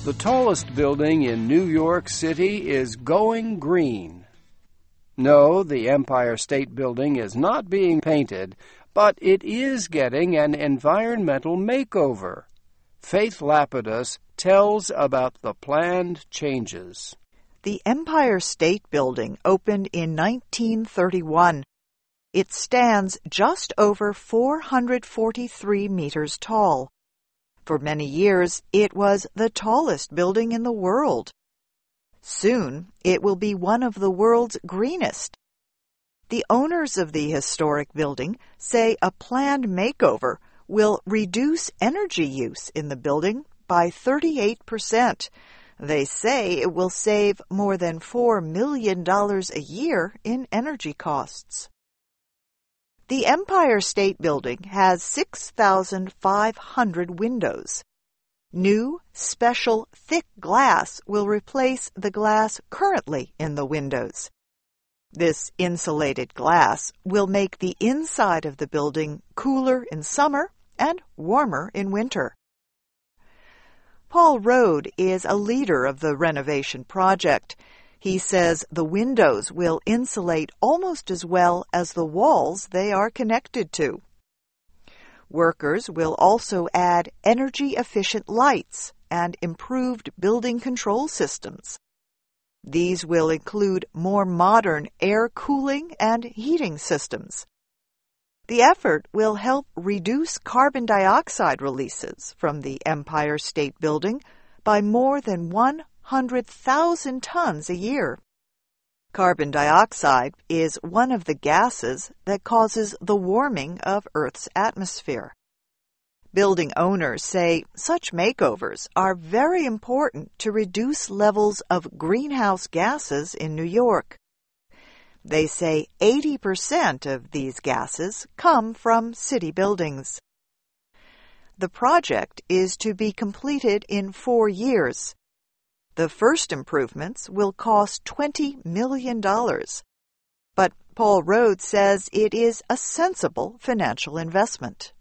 The tallest building in New York City is going green. No, the Empire State Building is not being painted, but it is getting an environmental makeover. Faith Lapidus tells about the planned changes. The Empire State Building opened in 1931. It stands just over 443 meters tall. For many years, it was the tallest building in the world. Soon, it will be one of the world's greenest. The owners of the historic building say a planned makeover will reduce energy use in the building by 38%. They say it will save more than $4 million a year in energy costs. The Empire State Building has 6,500 windows. New, special, thick glass will replace the glass currently in the windows. This insulated glass will make the inside of the building cooler in summer and warmer in winter. Paul Rode is a leader of the renovation project. He says the windows will insulate almost as well as the walls they are connected to. Workers will also add energy-efficient lights and improved building control systems. These will include more modern air cooling and heating systems. The effort will help reduce carbon dioxide releases from the Empire State Building by more than 100,000 tons a year. Carbon dioxide is one of the gases that causes the warming of Earth's atmosphere. Building owners say such makeovers are very important to reduce levels of greenhouse gases in New York. They say 80% of these gases come from city buildings. The project is to be completed in 4 years. The first improvements will cost $20 million. But Paul Rode says it is a sensible financial investment.